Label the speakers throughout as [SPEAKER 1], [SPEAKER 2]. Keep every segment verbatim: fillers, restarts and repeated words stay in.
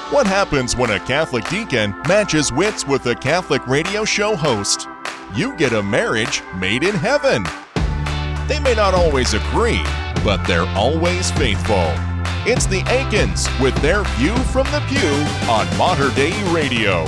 [SPEAKER 1] What happens when a Catholic deacon matches wits with a Catholic radio show host? You get a marriage made in heaven. They may not always agree, but they're always faithful. It's the Aikens with their View from the Pew on Mater Dei Radio.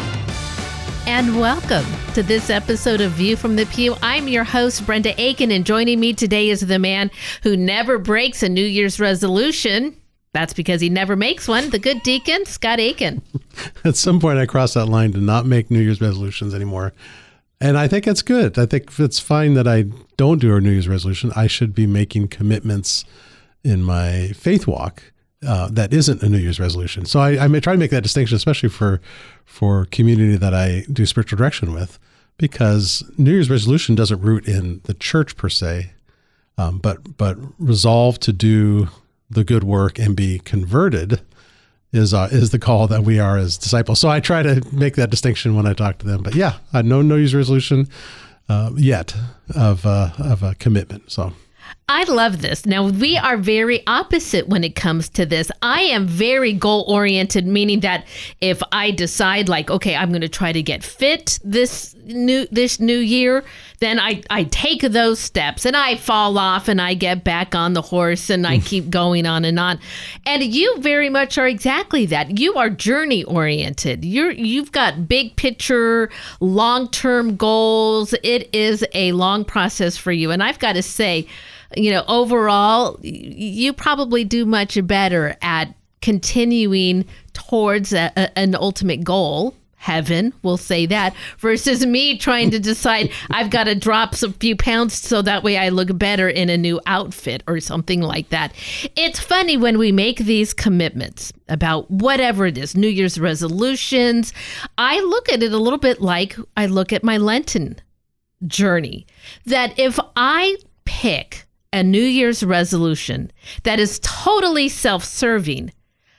[SPEAKER 2] And welcome to this episode of View from the Pew. I'm your host, Brenda Aiken, and joining me today is the man who never breaks a New Year's resolution. That's because he never makes one. The good deacon, Scott Aiken.
[SPEAKER 3] At some point, I crossed that line to not make New Year's resolutions anymore. And I think it's good. I think it's fine that I don't do a New Year's resolution. I should be making commitments in my faith walk uh, that isn't a New Year's resolution. So I, I may try to make that distinction, especially for for community that I do spiritual direction with, because New Year's resolution doesn't root in the church per se, um, but but resolve to do the good work and be converted is uh, is the call that we are as disciples. So I try to make that distinction when I talk to them. But yeah, I no New Year's resolution uh, yet of uh, of a commitment. So
[SPEAKER 2] I love this. Now, we are very opposite when it comes to this. I am very goal-oriented, meaning that if I decide like, okay, I'm going to try to get fit this new this new year, then I, I take those steps and I fall off and I get back on the horse and I keep going on and on. And you very much are exactly that. You are journey-oriented. You're, you've got big picture, long-term goals. It is a long process for you. And I've got to say, you know, overall, you probably do much better at continuing towards a, a, an ultimate goal, heaven, we'll say that, versus me trying to decide I've got to drop a few pounds so that way I look better in a new outfit or something like that. It's funny when we make these commitments about whatever it is, New Year's resolutions. I look at it a little bit like I look at my Lenten journey, that if I pick a New Year's resolution that is totally self-serving,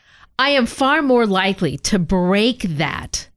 [SPEAKER 2] I am far more likely to break that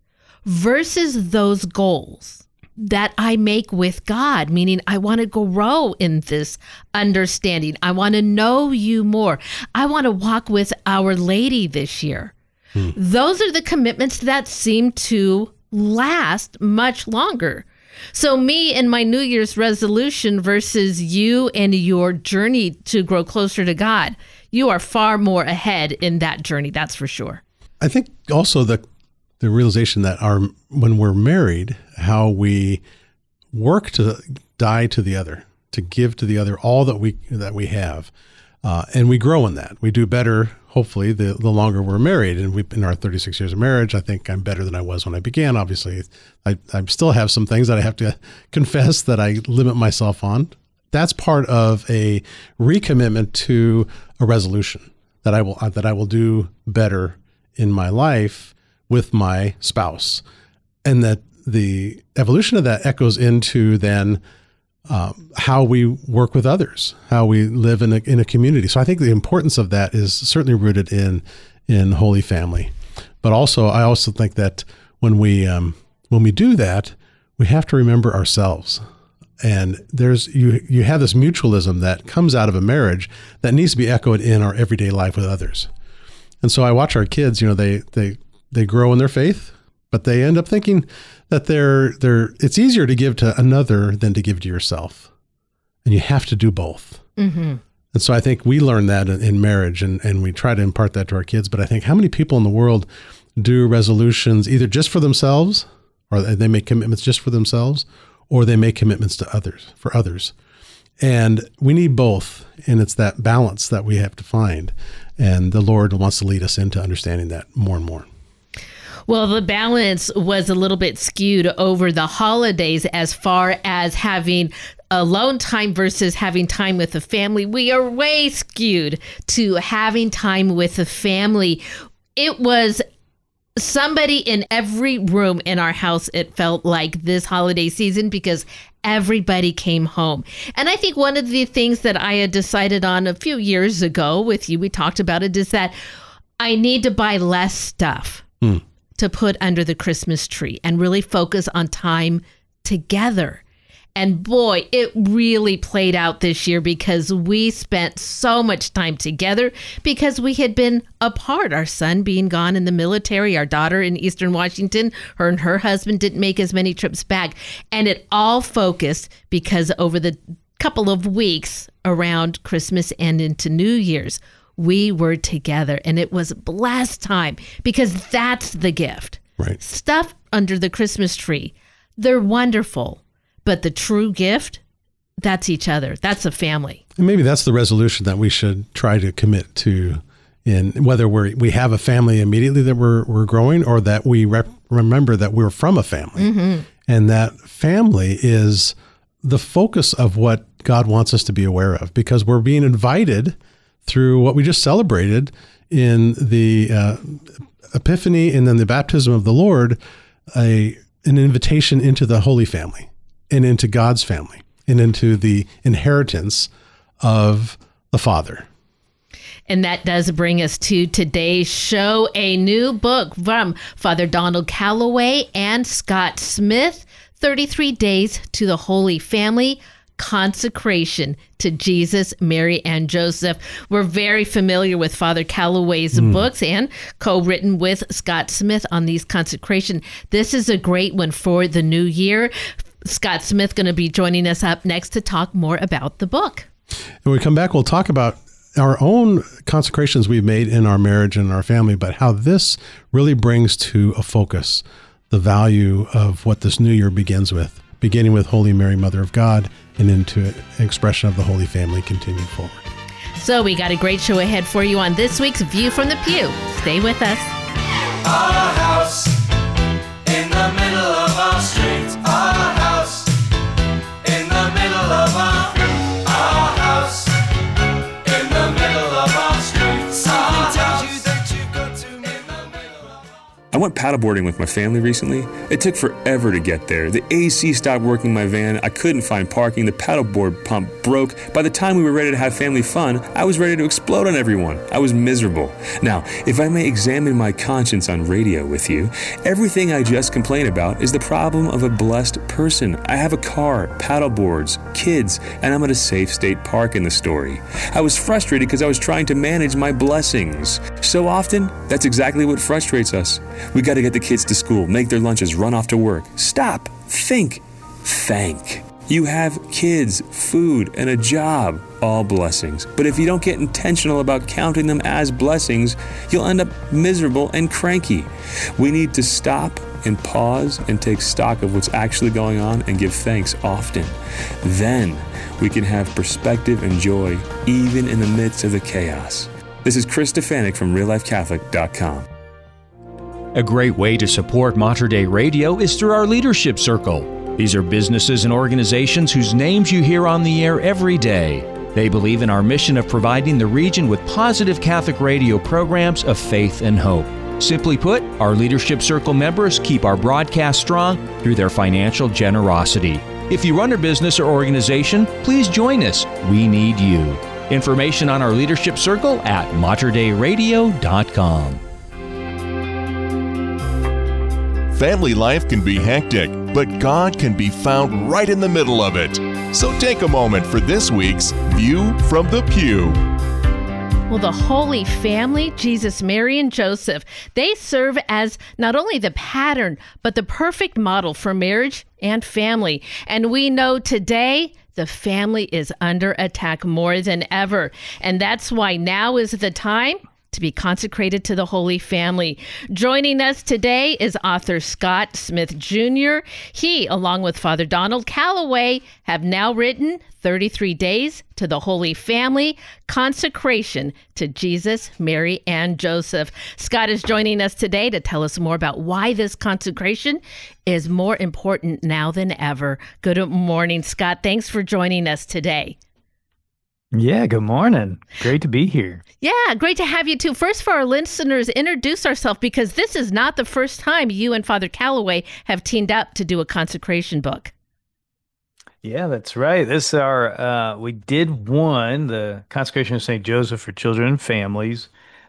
[SPEAKER 2] versus those goals that I make with God, meaning I want to grow in this understanding. I want to know you more. I want to walk with Our Lady this year. Hmm. Those are the commitments that seem to last much longer. So me and my New Year's resolution versus you and your journey to grow closer to God, you are far more ahead in that journey. That's for sure.
[SPEAKER 3] I think also the the realization that our when we're married, how we work to die to the other, to give to the other all that we that we have, uh, and we grow in that. We do better, hopefully, the, the longer we're married. And we in our thirty-six years of marriage, I think I'm better than I was when I began. Obviously, I, I still have some things that I have to confess that I limit myself on. That's part of a recommitment to a resolution that I will that I will do better in my life with my spouse, and that the evolution of that echoes into then um, how we work with others, how we live in a in a community. So I think the importance of that is certainly rooted in in Holy Family, but also I also think that when we um, when we do that, we have to remember ourselves. And there's you you have this mutualism that comes out of a marriage that needs to be echoed in our everyday life with others. And so I watch our kids, you know, they they they grow in their faith, but they end up thinking that they're they're it's easier to give to another than to give to yourself. And you have to do both. Mm-hmm. And so I think we learn that in, in marriage, and, and we try to impart that to our kids. But I think how many people in the world do resolutions either just for themselves, or they make commitments just for themselves, or they make commitments to others, for others. And we need both. And it's that balance that we have to find. And the Lord wants to lead us into understanding that more and more.
[SPEAKER 2] Well, the balance was a little bit skewed over the holidays as far as having alone time versus having time with the family. We are way skewed to having time with the family. It was somebody in every room in our house, it felt like, this holiday season, because everybody came home. And I think one of the things that I had decided on a few years ago with you, we talked about it, is that I need to buy less stuff hmm. to put under the Christmas tree and really focus on time together. And boy, it really played out this year because we spent so much time together because we had been apart. Our son being gone in the military, our daughter in Eastern Washington, her and her husband didn't make as many trips back. And it all focused because over the couple of weeks around Christmas and into New Year's, we were together. And it was a blessed time because that's the gift.
[SPEAKER 3] Right.
[SPEAKER 2] Stuff under the Christmas tree, they're wonderful. But the true gift, that's each other. That's a family.
[SPEAKER 3] And maybe that's the resolution that we should try to commit to, in whether we're, we have a family immediately that we're, we're growing, or that we rep- remember that we're from a family. Mm-hmm. And that family is the focus of what God wants us to be aware of, because we're being invited through what we just celebrated in the uh, Epiphany and then the baptism of the Lord, a an invitation into the Holy Family. And into God's family, and into the inheritance of the Father.
[SPEAKER 2] And that does bring us to today's show, a new book from Father Donald Calloway and Scott Smith, thirty-three Days to the Holy Family, Consecration to Jesus, Mary, and Joseph. We're very familiar with Father Calloway's mm. books and co-written with Scott Smith on these consecration. This is a great one for the new year. Scott Smith going to be joining us up next to talk more about the book.
[SPEAKER 3] When we come back, we'll talk about our own consecrations we've made in our marriage and our family, but how this really brings to a focus the value of what this new year begins with, beginning with Holy Mary, Mother of God, and into an expression of the Holy Family continued forward.
[SPEAKER 2] So we got a great show ahead for you on this week's View from the Pew. Stay with us.
[SPEAKER 4] Our house in the middle of our street. Our house in the middle of our our house in the middle of our street. Something tells you that you've got to in the middle of our...
[SPEAKER 5] I went paddleboarding with my family recently. It took forever to get there. The A C stopped working in my van. I couldn't find parking. The paddleboard pump broke. By the time we were ready to have family fun, I was ready to explode on everyone. I was miserable. Now, if I may examine my conscience on radio with you, everything I just complained about is the problem of a blessed person. I have a car, paddleboards, kids, and I'm at a safe state park in the story. I was frustrated because I was trying to manage my blessings. So often, that's exactly what frustrates us. We got to get the kids to school, make their lunches, run off to work. Stop, think, thank. You have kids, food, and a job, all blessings. But if you don't get intentional about counting them as blessings, you'll end up miserable and cranky. We need to stop and pause and take stock of what's actually going on and give thanks often. Then we can have perspective and joy even in the midst of the chaos. This is Chris Stefanik from real life catholic dot com.
[SPEAKER 6] A great way to support Mater Dei Radio is through our Leadership Circle. These are businesses and organizations whose names you hear on the air every day. They believe in our mission of providing the region with positive Catholic radio programs of faith and hope. Simply put, our Leadership Circle members keep our broadcast strong through their financial generosity. If you run a business or organization, please join us. We need you. Information on our Leadership Circle at mater dei radio dot com.
[SPEAKER 1] Family life can be hectic, but God can be found right in the middle of it. So take a moment for this week's View from the Pew.
[SPEAKER 2] Well, the Holy Family, Jesus, Mary, and Joseph, they serve as not only the pattern, but the perfect model for marriage and family. And we know today the family is under attack more than ever. And that's why now is the time to be consecrated to the Holy Family. Joining us today is author Scott Smith Junior He, along with Father Donald Calloway, have now written thirty-three Days to the Holy Family, Consecration to Jesus, Mary, and Joseph. Scott is joining us today to tell us more about why this consecration is more important now than ever. Good morning, Scott. Thanks for joining us today.
[SPEAKER 7] Yeah, good morning. Great to be here.
[SPEAKER 2] Yeah, great to have you too. First, for our listeners, introduce ourselves, because this is not the first time you and Father Calloway have teamed up to do a consecration book.
[SPEAKER 7] Yeah, that's right. This is our, uh, we did one, the Consecration of Saint Joseph for Children and Families. That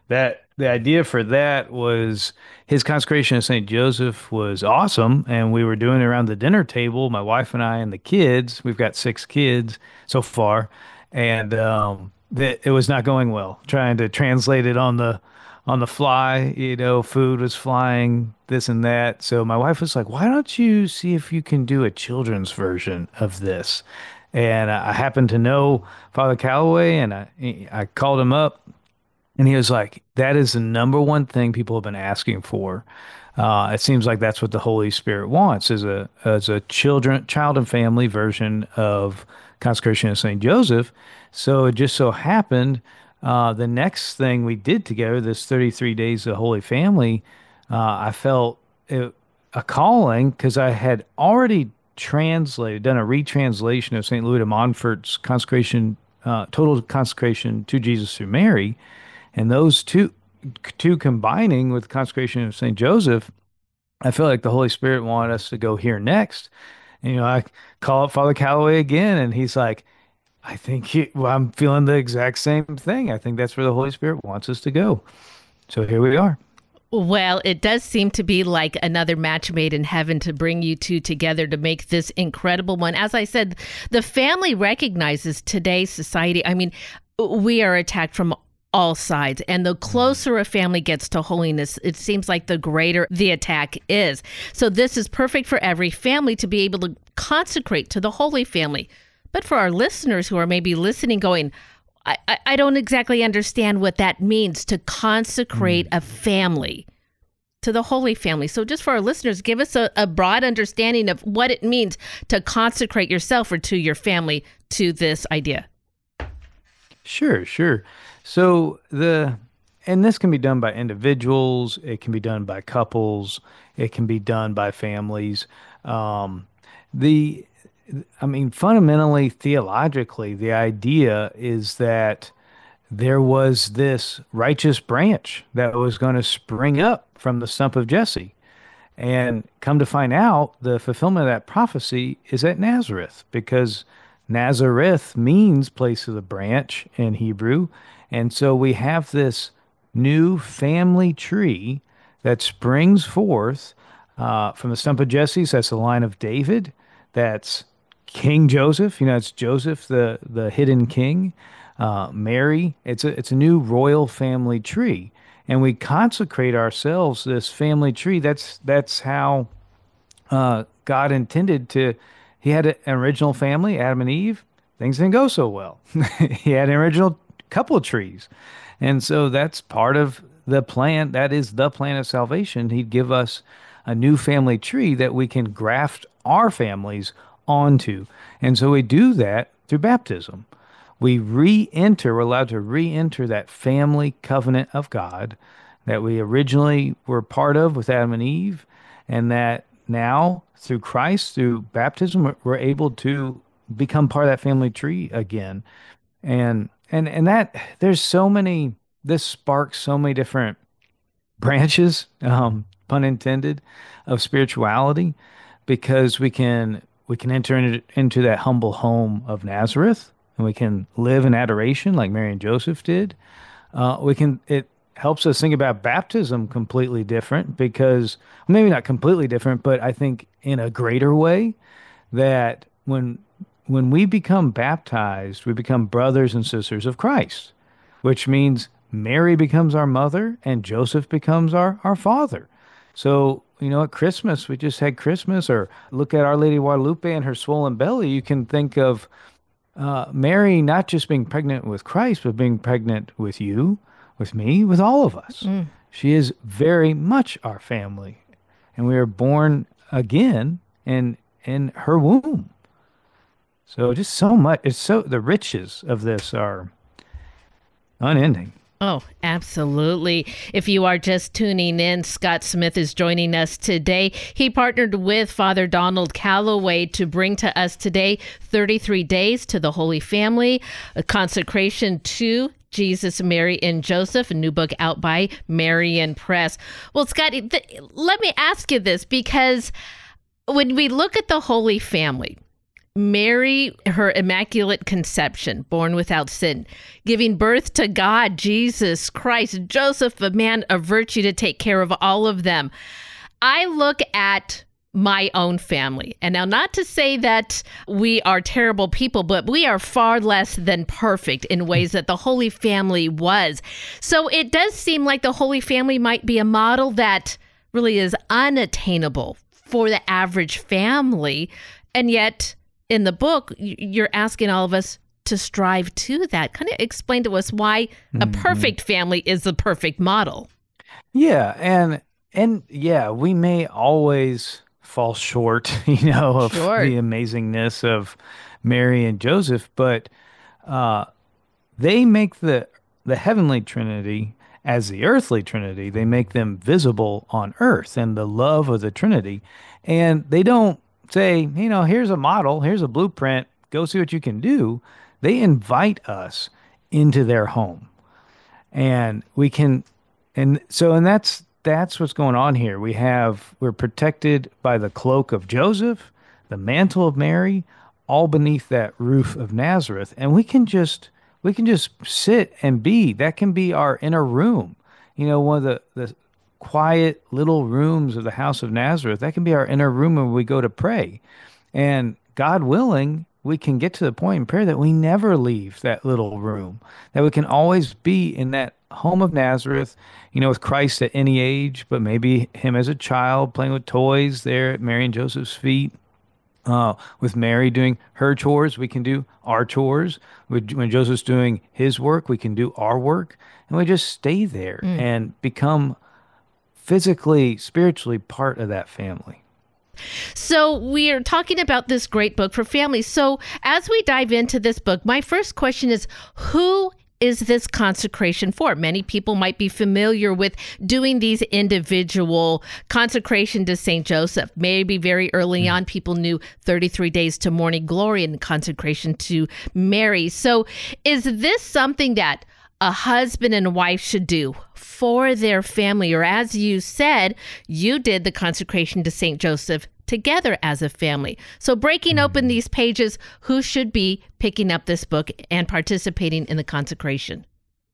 [SPEAKER 7] the idea for that was his consecration of Saint Joseph was awesome. And we were doing it around the dinner table, my wife and I and the kids. We've got six kids so far. And um, th- it was not going well, trying to translate it on the on the fly. You know, food was flying, this and that. So my wife was like, why don't you see if you can do a children's version of this? And I happened to know Father Calloway, and I I called him up. And he was like, that is the number one thing people have been asking for. Uh, it seems like that's what the Holy Spirit wants, is a as a children, child and family version of Consecration of Saint Joseph. So it just so happened uh, the next thing we did together, this thirty-three Days of Holy Family, uh, I felt it, a calling because I had already translated, done a retranslation of Saint Louis de Montfort's consecration, uh, total consecration to Jesus through Mary. And those two, two combining with consecration of Saint Joseph, I feel like the Holy Spirit wanted us to go here next. And, you know, I call up Father Calloway again, and he's like, I think he, well, I'm feeling the exact same thing. I think that's where the Holy Spirit wants us to go. So here we are.
[SPEAKER 2] Well, it does seem to be like another match made in heaven to bring you two together to make this incredible one. As I said, the family recognizes today's society. I mean, we are attacked from all sides. And the closer a family gets to holiness, it seems like the greater the attack is. So this is perfect for every family to be able to consecrate to the Holy Family. But for our listeners who are maybe listening going, I, I, I don't exactly understand what that means to consecrate mm. a family to the Holy Family. So just for our listeners, give us a, a broad understanding of what it means to consecrate yourself or to your family to this idea.
[SPEAKER 7] Sure, sure. So the, and this can be done by individuals, it can be done by couples, it can be done by families. Um, the, I mean, fundamentally, theologically, the idea is that there was this righteous branch that was going to spring up from the stump of Jesse. And come to find out, the fulfillment of that prophecy is at Nazareth, because Nazareth means place of the branch in Hebrew. And so we have this new family tree that springs forth uh, from the stump of Jesse. So that's the line of David. That's King Joseph. You know, it's Joseph, the, the hidden king. Uh, Mary. It's a, it's a new royal family tree. And we consecrate ourselves this family tree. That's, that's how uh, God intended to. He had an original family, Adam and Eve. Things didn't go so well. He had an original couple of trees. And so that's part of the plan. That is the plan of salvation. He'd give us a new family tree that we can graft our families onto. And so we do that through baptism. We re-enter, we're allowed to re-enter that family covenant of God that we originally were part of with Adam and Eve, and that now through Christ, through baptism, we're able to become part of that family tree again. And And and that there's so many, this sparks so many different branches, um, pun intended, of spirituality, because we can we can enter into, into that humble home of Nazareth, and we can live in adoration like Mary and Joseph did. Uh, we can it helps us think about baptism completely different, because maybe not completely different, but I think in a greater way, that when When we become baptized, we become brothers and sisters of Christ, which means Mary becomes our mother and Joseph becomes our, our father. So, you know, at Christmas, we just had Christmas, or look at Our Lady of Guadalupe and her swollen belly. You can think of uh, Mary not just being pregnant with Christ, but being pregnant with you, with me, with all of us. Mm. She is very much our family. And we are born again in, in her womb. So just so much, it's so, the riches of this are unending.
[SPEAKER 2] Oh, absolutely. If you are just tuning in, Scott Smith is joining us today. He partnered with Father Donald Calloway to bring to us today thirty-three Days to the Holy Family, a consecration to Jesus, Mary, and Joseph, a new book out by Marian Press. Well, Scott, th- let me ask you this, because when we look at the Holy Family, Mary, her immaculate conception, born without sin, giving birth to God, Jesus Christ, Joseph, a man of virtue to take care of all of them. I look at my own family. And now, not to say that we are terrible people, but we are far less than perfect in ways that the Holy Family was. So it does seem like the Holy Family might be a model that really is unattainable for the average family. And yet, in the book, you're asking all of us to strive to that. Kind of explain to us why mm-hmm. a perfect family is the perfect model.
[SPEAKER 7] Yeah. And, and yeah, we may always fall short, you know, of sure. the amazingness of Mary and Joseph, but uh, they make the the heavenly Trinity as the earthly Trinity. They make them visible on earth and the love of the Trinity. And they don't say, you know, here's a model, here's a blueprint, go see what you can do. They invite us into their home. And we can, and so, and that's, That's what's going on here. We have, we're protected by the cloak of Joseph, the mantle of Mary, all beneath that roof of Nazareth. And we can just, we can just sit and be, that can be our inner room. You know, one of the, the quiet little rooms of the house of Nazareth, that can be our inner room when we go to pray. And God willing, we can get to the point in prayer that we never leave that little room, that we can always be in that home of Nazareth, you know, with Christ at any age, but maybe him as a child playing with toys there at Mary and Joseph's feet. Uh, with Mary doing her chores, we can do our chores. When Joseph's doing his work, we can do our work. And we just stay there mm. and become physically, spiritually part of that family.
[SPEAKER 2] So we are talking about this great book for families. So as we dive into this book, my first question is, who is this consecration for? Many people might be familiar with doing these individual consecration to Saint Joseph. Maybe very early on, people knew thirty-three days to morning glory and consecration to Mary. So is this something that a husband and wife should do for their family? Or as you said, you did the consecration to Saint Joseph together as a family. So breaking open these pages, who should be picking up this book and participating in the consecration?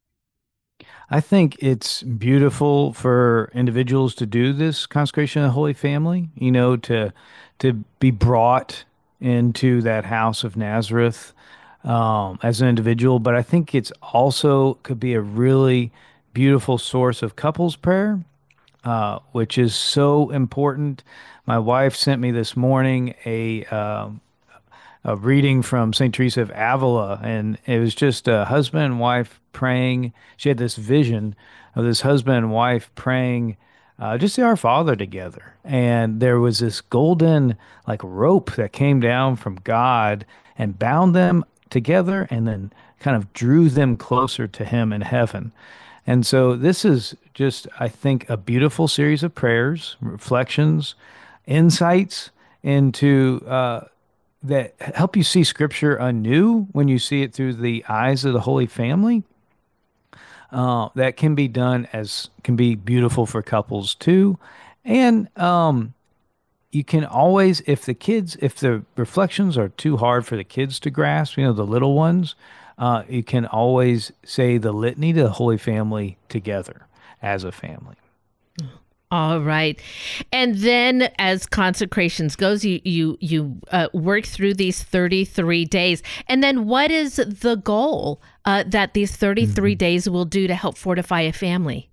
[SPEAKER 7] I think it's beautiful for individuals to do this consecration of the Holy Family, you know, to to be brought into that house of Nazareth um, as an individual. But I think it's also could be a really beautiful source of couples prayer, uh, which is so important. My wife sent me this morning a um, a reading from Saint Teresa of Avila, and it was just a husband and wife praying. She had this vision of this husband and wife praying uh, just the Our Father together. And there was this golden like rope that came down from God and bound them together and then kind of drew them closer to him in heaven. And so this is just, I think, a beautiful series of prayers, reflections, insights into uh, that help you see Scripture anew when you see it through the eyes of the Holy Family. Uh, that can be done as can be beautiful for couples too, and um, you can always, if the kids, if the reflections are too hard for the kids to grasp, you know, the little ones, uh, you can always say the litany to the Holy Family together as a family.
[SPEAKER 2] All right. And then as consecrations goes, you you you uh, work through these thirty-three days. And then what is the goal uh, that these thirty-three mm-hmm. days will do to help fortify a family?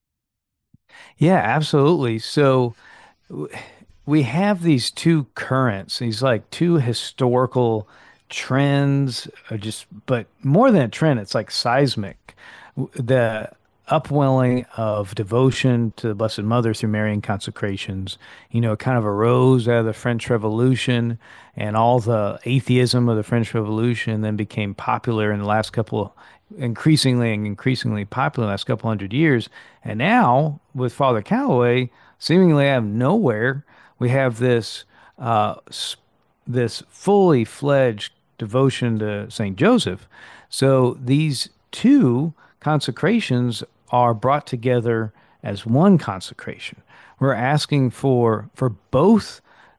[SPEAKER 7] Yeah, absolutely. So w- we have these two currents, these like two historical trends, or just, but more than a trend, it's like seismic. The upwelling of devotion to the Blessed Mother through Marian consecrations, you know, it kind of arose out of the French Revolution and all the atheism of the French Revolution, and then became popular in the last couple, increasingly and increasingly popular in the last couple hundred years. And now, with Father Calloway, seemingly out of nowhere, we have this uh, this fully fledged devotion to Saint Joseph. So these two consecrations are brought together as one consecration. We're asking for for both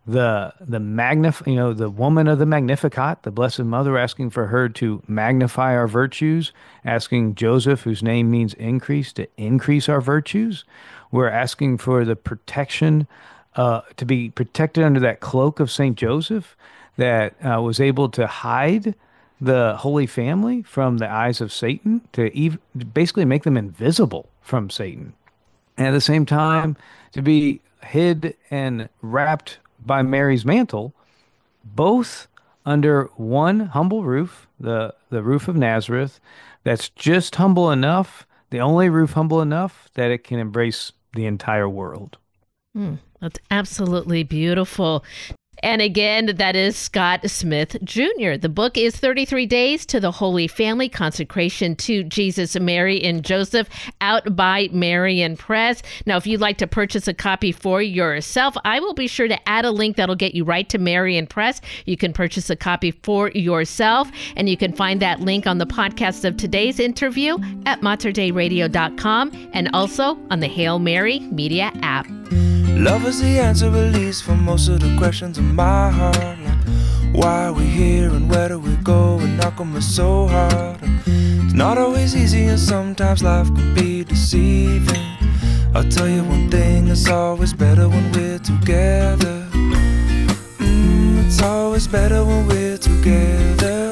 [SPEAKER 7] the the magnif you know the woman of the Magnificat, the Blessed Mother, asking for her to magnify our virtues, asking Joseph, whose name means increase, to increase our virtues. We're asking for the protection, uh, to be protected under that cloak of Saint Joseph that uh, was able to hide the Holy Family from the eyes of Satan, to ev- basically make them invisible from Satan. And at the same time, to be hid and wrapped by Mary's mantle, both under one humble roof, the, the roof of Nazareth, that's just humble enough, the only roof humble enough that it can embrace the entire world.
[SPEAKER 2] Mm, that's absolutely beautiful. And again, that is Scott Smith Junior The book is thirty-three Days to the Holy Family, Consecration to Jesus, Mary, and Joseph, out by Marian Press. Now, if you'd like to purchase a copy for yourself, I will be sure to add a link that'll get you right to Marian Press. You can purchase a copy for yourself, and you can find that link on the podcast of today's interview at mater dei radio dot com and also on the Hail Mary Media app.
[SPEAKER 4] Love is the answer, at least, for most of the questions in my heart. Like, why are we here and where do we go? And how come it's so hard? It's not always easy and sometimes life can be deceiving. I'll tell you one thing, it's always better when we're together. Mm, it's always better when we're together.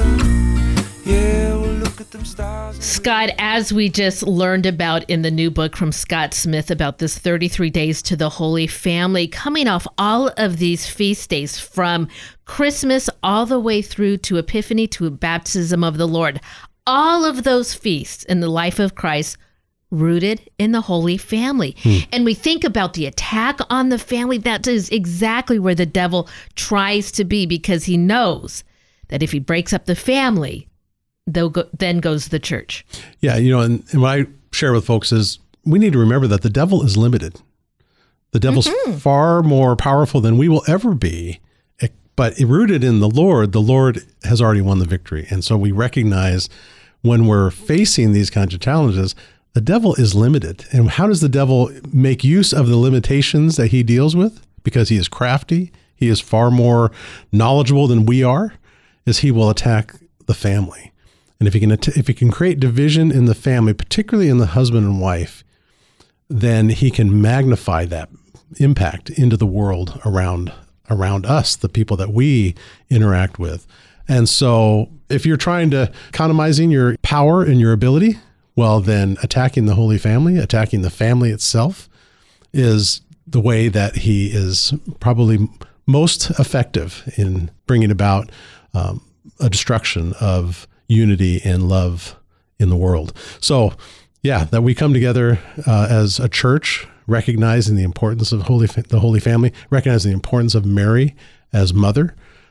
[SPEAKER 4] Yeah, we'll look at them stars.
[SPEAKER 2] Scott, as we just learned about in the new book from Scott Smith about this thirty-three Days to the Holy Family, coming off all of these feast days from Christmas all the way through to Epiphany to baptism of the Lord, all of those feasts in the life of Christ rooted in the Holy Family. Hmm. And we think about the attack on the family. That is exactly where the devil tries to be, because he knows that if he breaks up the family, Go, then goes the church. Yeah,
[SPEAKER 3] you know, and, and what I share with folks is we need to remember that the devil is limited. The devil's mm-hmm. far more powerful than we will ever be, but rooted in the Lord, the Lord has already won the victory. And so we recognize when we're facing these kinds of challenges, the devil is limited. And how does the devil make use of the limitations that he deals with? Because he is crafty, he is far more knowledgeable than we are, is he will attack the family. And if he can if he can create division in the family, particularly in the husband and wife, then he can magnify that impact into the world around around us, the people that we interact with. And so if you're trying to economizing your power and your ability, well, then attacking the Holy Family, attacking the family itself is the way that he is probably most effective in bringing about um, a destruction of unity and love in the world. So, yeah, that we come together uh, as a church, recognizing the importance of Holy the Holy Family, recognizing the importance of Mary as mother,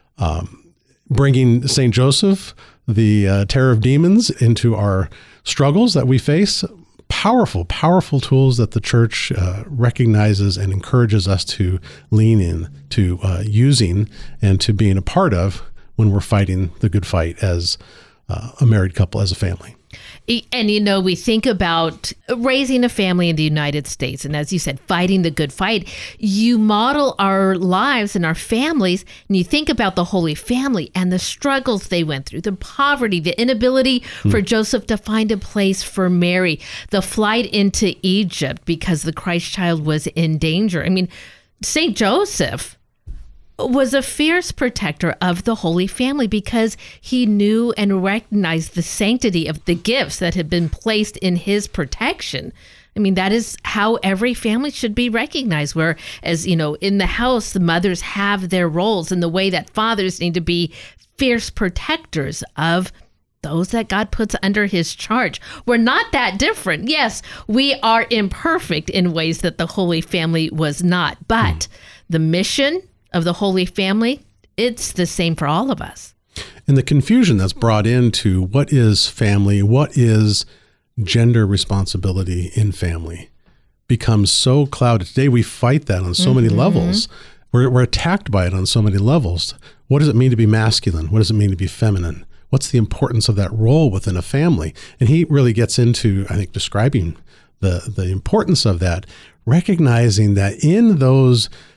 [SPEAKER 3] um, bringing Saint Joseph, the uh, terror of demons, into our struggles that we face. Powerful, powerful tools that the church uh, recognizes and encourages us to lean in to uh, using and to being a part of when we're fighting the good fight as Uh, a married couple, as a family.
[SPEAKER 2] And, you know, we think about raising a family in the United States. And as you said, fighting the good fight. You model our lives and our families, and you think about the Holy Family and the struggles they went through, the poverty, the inability mm. for Joseph to find a place for Mary, the flight into Egypt because the Christ child was in danger. I mean, Saint Joseph was a fierce protector of the Holy Family because he knew and recognized the sanctity of the gifts that had been placed in his protection. I mean, that is how every family should be recognized, where, as you know, in the house, the mothers have their roles in the way that fathers need to be fierce protectors of those that God puts under his charge. We're not that different. Yes, we are imperfect in ways that the Holy Family was not, but mm. the mission of the Holy Family, it's the same for all of us.
[SPEAKER 3] And the confusion that's brought into what is family, what is gender responsibility in family becomes so clouded. Today we fight that on so mm-hmm. many levels. We're, we're attacked by it on so many levels. What does it mean to be masculine? What does it mean to be feminine? What's the importance of that role within a family? And he really gets into, I think, describing the, the importance of that, recognizing that in those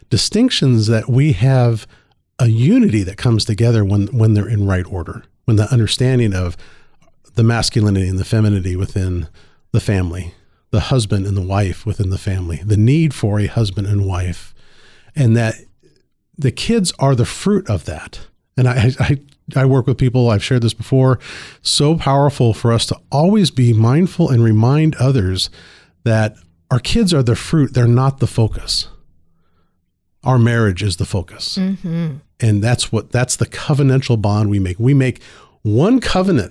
[SPEAKER 3] distinctions that we have a unity that comes together when, when they're in right order, when the understanding of the masculinity and the femininity within the family, the husband and the wife within the family, the need for a husband and wife, and that the kids are the fruit of that. And I, I, I work with people, I've shared this before, so powerful for us to always be mindful and remind others that our kids are the fruit, they're not the focus. Our marriage is the focus. Mm-hmm. And that's what, that's the covenantal bond we make. We make one covenant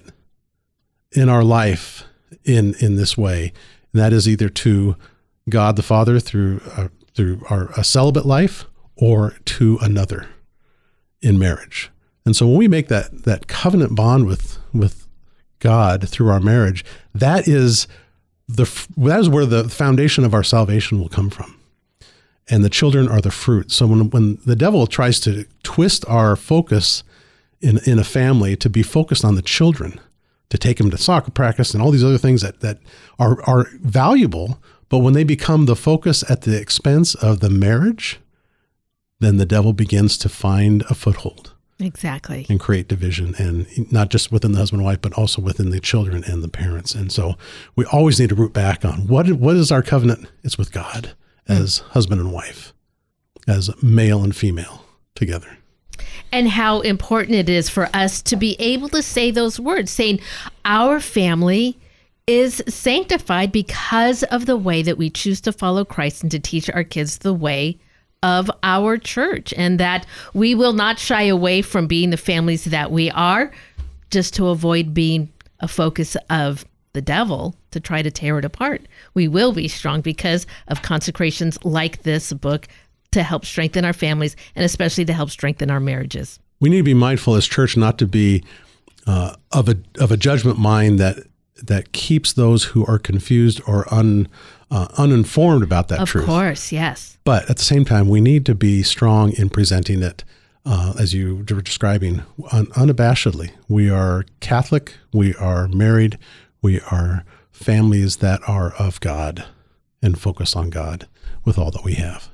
[SPEAKER 3] in our life in, in this way. And that is either to God the Father through, uh, through our a celibate life, or to another in marriage. And so when we make that, that covenant bond with, with God through our marriage, that is the, that is where the foundation of our salvation will come from. And the children are the fruit. So when, when the devil tries to twist our focus in, in a family to be focused on the children, to take them to soccer practice and all these other things that, that are, are valuable, but when they become the focus at the expense of the marriage, then the devil begins to find a foothold.
[SPEAKER 2] Exactly.
[SPEAKER 3] And create division, and not just within the husband and wife, but also within the children and the parents. And so we always need to root back on what, what is our covenant? It's with God as mm. husband and wife, as male and female together.
[SPEAKER 2] And how important it is for us to be able to say those words, saying our family is sanctified because of the way that we choose to follow Christ and to teach our kids the way of our church, and that we will not shy away from being the families that we are, just to avoid being a focus of the devil to try to tear it apart. We will be strong because of consecrations like this book to help strengthen our families, and especially to help strengthen our marriages.
[SPEAKER 3] We need to be mindful as church not to be uh, of a of a judgment mind that that keeps those who are confused or un uh, uninformed about that
[SPEAKER 2] of
[SPEAKER 3] truth.
[SPEAKER 2] Of course, yes.
[SPEAKER 3] But at the same time, we need to be strong in presenting it, uh, as you were describing, un- unabashedly. We are Catholic. We are married. We are families that are of God and focus on God with all that we have.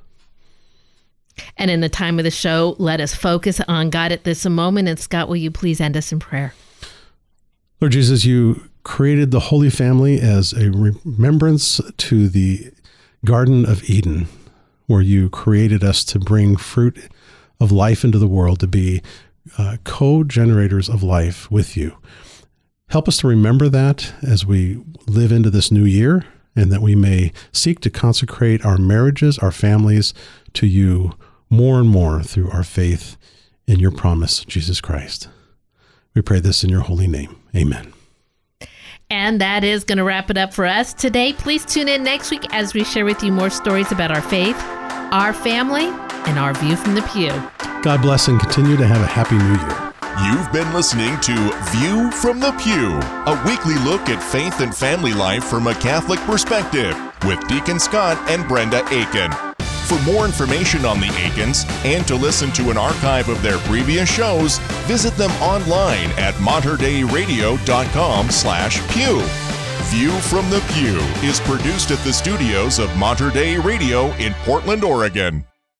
[SPEAKER 2] And in the time of the show, let us focus on God at this moment. And Scott, will you please end us in prayer?
[SPEAKER 3] Lord Jesus, you created the Holy Family as a remembrance to the Garden of Eden, where you created us to bring fruit of life into the world, to be uh, co-generators of life with you. Help us to remember that as we live into this new year, and that we may seek to consecrate our marriages, our families to you more and more through our faith in your promise, Jesus Christ. We pray this in your holy name. Amen.
[SPEAKER 2] And that is going to wrap it up for us today. Please tune in next week as we share with you more stories about our faith, our family, and our view from the pew.
[SPEAKER 3] God bless and continue to have a happy new year.
[SPEAKER 1] You've been listening to View from the Pew, a weekly look at faith and family life from a Catholic perspective with Deacon Scott and Brenda Aiken. For more information on the Aikens and to listen to an archive of their previous shows, visit them online at matterdayradio.com slash pew. View from the Pew is produced at the studios of Mater Dei Radio in Portland, Oregon.